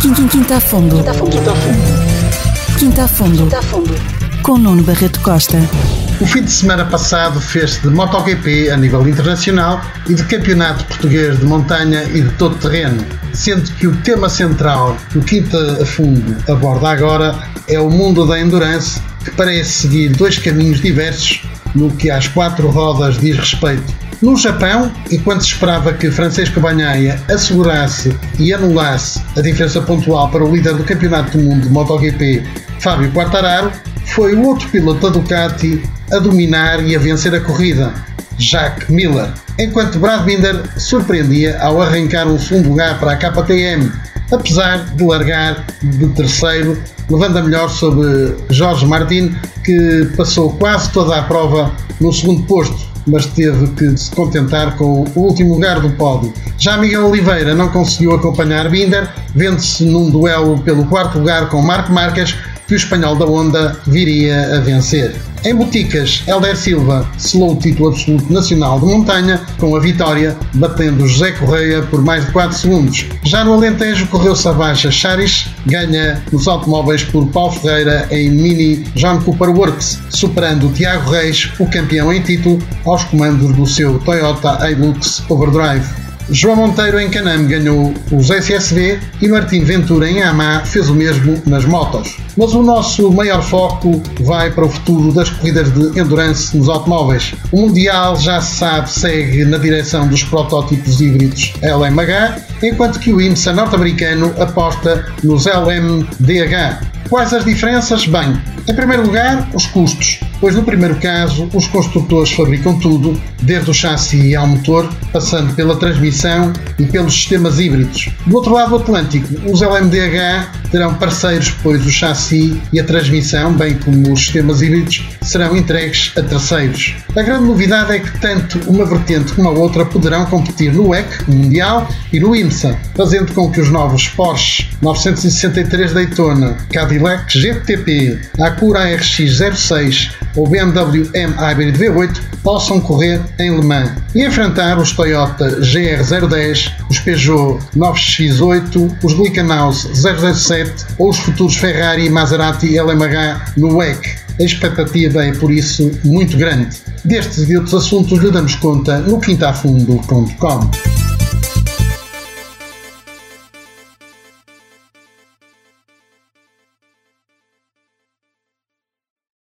Quinta a Fundo. Quinta a Fundo. Com Nuno Barreto Costa. O fim de semana passado fez-se de MotoGP a nível internacional e de Campeonato Português de Montanha e de Todo Terreno, sendo que o tema central que o Quinta a Fundo aborda agora é o mundo da endurance, que parece seguir dois caminhos diversos no que às quatro rodas diz respeito. No Japão, enquanto se esperava que Francesco Bagnaia assegurasse e anulasse a diferença pontual para o líder do Campeonato do Mundo de MotoGP, Fábio Quartararo, foi o outro piloto da Ducati a dominar e a vencer a corrida, Jack Miller, enquanto Brad Binder surpreendia ao arrancar um segundo lugar para a KTM, apesar de largar de terceiro, levando a melhor sobre Jorge Martin, que passou quase toda a prova no segundo posto, mas teve que se contentar com o último lugar do pódio. Já Miguel Oliveira não conseguiu acompanhar Binder, vendo-se num duelo pelo quarto lugar com Marc Marquez, que o espanhol da Honda viria a vencer. Em Boticas, Hélder Silva selou o título absoluto nacional de montanha com a vitória, batendo José Correia por mais de 4 segundos. Já no Alentejo, correu-se a baixa Charis, ganha nos automóveis por Paulo Ferreira em Mini John Cooper Works, superando Tiago Reis, o campeão em título, aos comandos do seu Toyota Hilux Overdrive. João Monteiro em Canam ganhou os SSV e Martim Ventura em Yamaha fez o mesmo nas motos. Mas o nosso maior foco vai para o futuro das corridas de endurance nos automóveis. O Mundial, já se sabe, segue na direção dos protótipos híbridos LMH, enquanto que o IMSA norte-americano aposta nos LMDH. Quais as diferenças? Bem, em primeiro lugar, os custos, pois no primeiro caso os construtores fabricam tudo, desde o chassi ao motor, passando pela transmissão e pelos sistemas híbridos. Do outro lado do Atlântico, os LMDH terão parceiros, pois o chassi e a transmissão, bem como os sistemas híbridos, serão entregues a terceiros. A grande novidade é que tanto uma vertente como a outra poderão competir no WEC, no Mundial, e no IMSA, fazendo com que os novos Porsche 963 Daytona, Cadillac GTP, Acura RX 06 ou BMW M Hybrid V8 possam correr em Le Mans e enfrentar os Toyota GR010, os Peugeot 9X8, os Glickenhaus 007 ou os futuros Ferrari e Maserati LMH no WEC. A expectativa é, por isso, muito grande. Destes e de outros assuntos lhe damos conta no quintafundo.com.